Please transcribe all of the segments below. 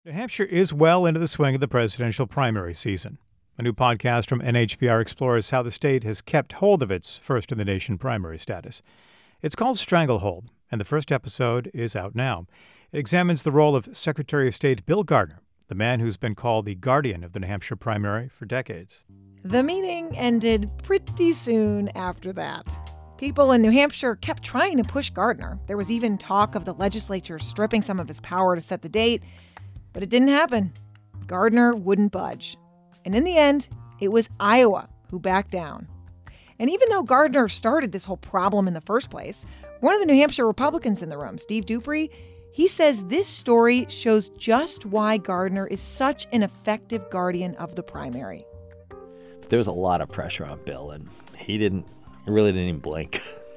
New Hampshire is well into the swing of the presidential primary season. A new podcast from NHPR explores how the state has kept hold of its first-in-the-nation primary status. It's called Stranglehold, and the first episode is out now. It examines the role of Secretary of State Bill Gardner, the man who's been called the guardian of the New Hampshire primary for decades. The meeting ended pretty soon after that. People in New Hampshire kept trying to push Gardner. There was even talk of the legislature stripping some of his power to set the date. But it didn't happen. Gardner wouldn't budge. And in the end, it was Iowa who backed down. And even though Gardner started this whole problem in the first place, one of the New Hampshire Republicans in the room, Steve Dupree, he says this story shows just why Gardner is such an effective guardian of the primary. There was a lot of pressure on Bill, and he really didn't even blink.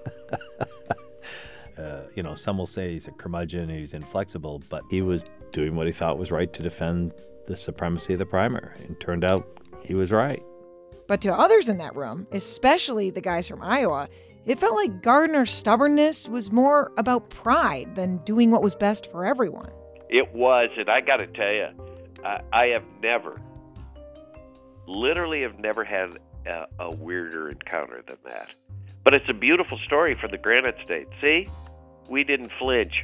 Some will say he's a curmudgeon, he's inflexible, but he was doing what he thought was right to defend the supremacy of the primary. And turned out he was right. But to others in that room, especially the guys from Iowa, it felt like Gardner's stubbornness was more about pride than doing what was best for everyone. It was, and I got to tell you, I have never had a weirder encounter than that. But it's a beautiful story for the Granite State. See? We didn't flinch.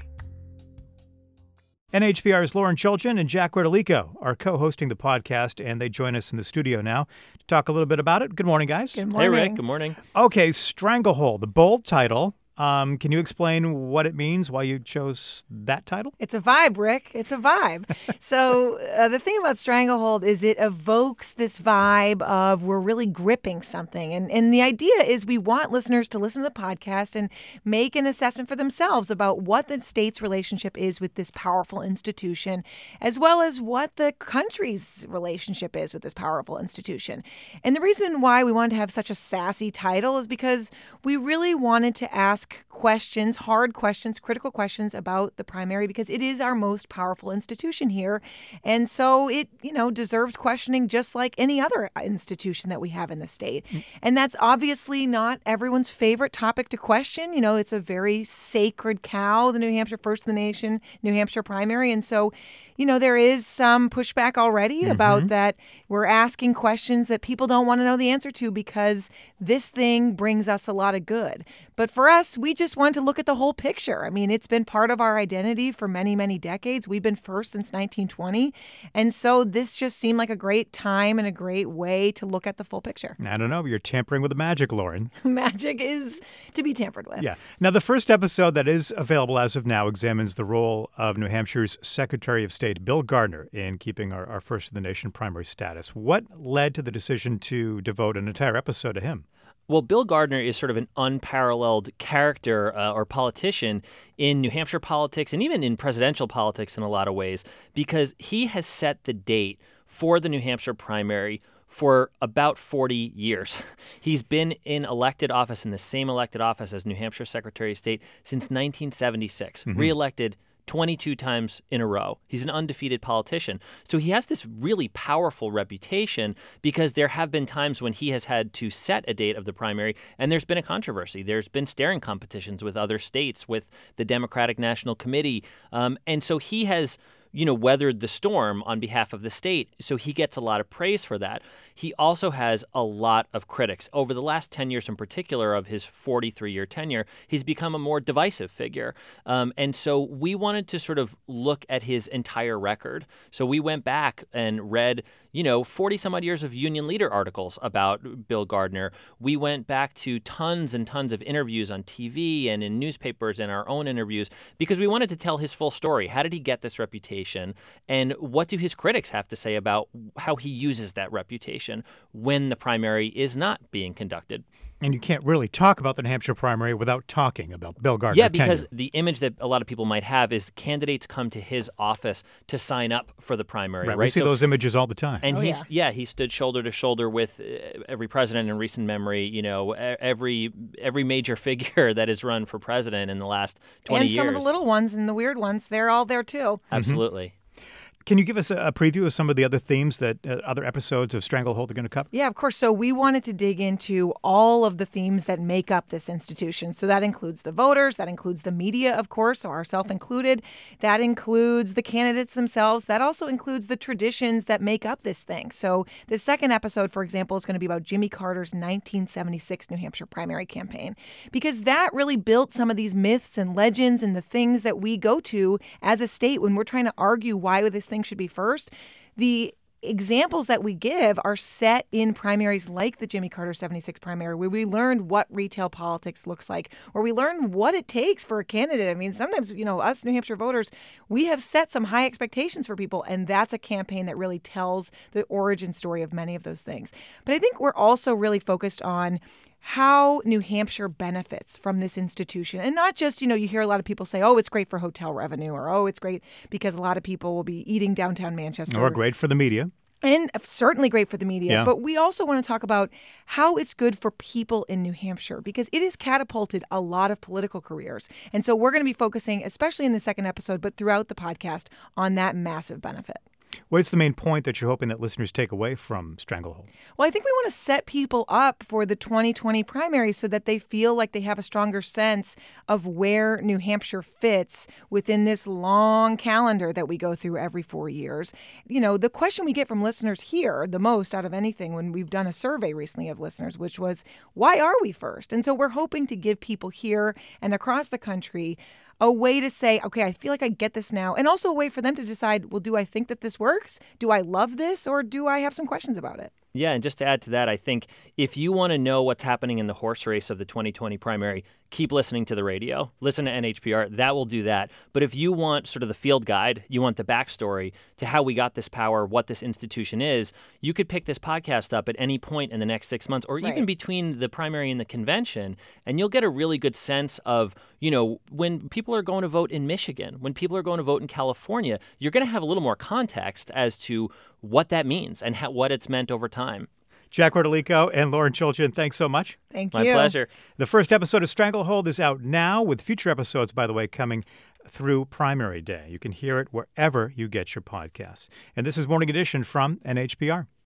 NHPR's Lauren Chulchin and Jack Rodolico are co-hosting the podcast, and they join us in the studio now to talk a little bit about it. Good morning, guys. Good morning. Hey, Rick. Good morning. Okay, Stranglehold, the bold title. Can you explain what it means, why you chose that title? It's a vibe, Rick. It's a vibe. So the thing about Stranglehold is it evokes this vibe of we're really gripping something. And the idea is we want listeners to listen to the podcast and make an assessment for themselves about what the state's relationship is with this powerful institution, as well as what the country's relationship is with this powerful institution. And the reason why we wanted to have such a sassy title is because we really wanted to ask questions, hard questions, critical questions about the primary because it is our most powerful institution here. And so it, deserves questioning just like any other institution that we have in the state. And that's obviously not everyone's favorite topic to question. It's a very sacred cow, the New Hampshire First in the Nation, New Hampshire primary. And so, there is some pushback already about that. We're asking questions that people don't want to know the answer to because this thing brings us a lot of good. But for us, we just want to look at the whole picture. I mean, it's been part of our identity for many, many decades. We've been first since 1920. And so this just seemed like a great time and a great way to look at the full picture. I don't know. You're tampering with the magic, Lauren. Magic is to be tampered with. Yeah. Now, the first episode that is available as of now examines the role of New Hampshire's Secretary of State, Bill Gardner, in keeping our first-in-the-nation primary status. What led to the decision to devote an entire episode to him? Well, Bill Gardner is sort of an unparalleled character or politician in New Hampshire politics and even in presidential politics in a lot of ways because he has set the date for the New Hampshire primary for about 40 years. He's been in elected office, in the same elected office as New Hampshire Secretary of State since 1976, reelected 22 times in a row. He's an undefeated politician. So he has this really powerful reputation because there have been times when he has had to set a date of the primary and there's been a controversy. There's been staring competitions with other states, with the Democratic National Committee. And so he has weathered the storm on behalf of the state. So he gets a lot of praise for that. He also has a lot of critics. Over the last 10 years in particular of his 43-year tenure, he's become a more divisive figure. And so we wanted to sort of look at his entire record. So we went back and read, 40 some odd years of Union Leader articles about Bill Gardner. We went back to tons and tons of interviews on TV and in newspapers and our own interviews because we wanted to tell his full story. How did he get this reputation? And what do his critics have to say about how he uses that reputation when the primary is not being conducted? And you can't really talk about the New Hampshire primary without talking about Bill Gardner. Yeah, because the image that a lot of people might have is candidates come to his office to sign up for the primary. Right? We see those images all the time. And he stood shoulder to shoulder with every president in recent memory, every major figure that has run for president in the last 20 years. And some of the little ones and the weird ones, they're all there too. Absolutely. Can you give us a preview of some of the other themes that other episodes of Stranglehold are going to cover? Yeah, of course. So we wanted to dig into all of the themes that make up this institution. So that includes the voters, that includes the media, of course, so ourselves included. That includes the candidates themselves. That also includes the traditions that make up this thing. So the second episode, for example, is going to be about Jimmy Carter's 1976 New Hampshire primary campaign, because that really built some of these myths and legends and the things that we go to as a state when we're trying to argue why this thing should be first. The examples that we give are set in primaries like the Jimmy Carter 76 primary, where we learned what retail politics looks like, or we learned what it takes for a candidate. I mean, sometimes, us New Hampshire voters, we have set some high expectations for people, and that's a campaign that really tells the origin story of many of those things. But I think we're also really focused on how New Hampshire benefits from this institution. And not just, you hear a lot of people say, oh, it's great for hotel revenue, or, oh, it's great because a lot of people will be eating downtown Manchester. Or great for the media. And certainly great for the media. Yeah. But we also want to talk about how it's good for people in New Hampshire, because it has catapulted a lot of political careers. And so we're going to be focusing, especially in the second episode, but throughout the podcast, on that massive benefit. What's the main point that you're hoping that listeners take away from Stranglehold? Well, I think we want to set people up for the 2020 primary so that they feel like they have a stronger sense of where New Hampshire fits within this long calendar that we go through every 4 years. The question we get from listeners here the most out of anything when we've done a survey recently of listeners, which was, why are we first? And so we're hoping to give people here and across the country a way to say, okay, I feel like I get this now. And also a way for them to decide, well, do I think that this works? Do I love this? Or do I have some questions about it? Yeah, and just to add to that, I think if you want to know what's happening in the horse race of the 2020 primary, keep listening to the radio. Listen to NHPR. That will do that. But if you want sort of the field guide, you want the backstory to how we got this power, what this institution is, you could pick this podcast up at any point in the next 6 months, or even between the primary and the convention, and you'll get a really good sense of, when people are going to vote in Michigan, when people are going to vote in California, you're going to have a little more context as to what that means and what it's meant over time. Jack Rodolico and Lauren Chilchin, thanks so much. Thank you. My pleasure. The first episode of Stranglehold is out now, with future episodes, by the way, coming through Primary Day. You can hear it wherever you get your podcasts. And this is Morning Edition from NHPR.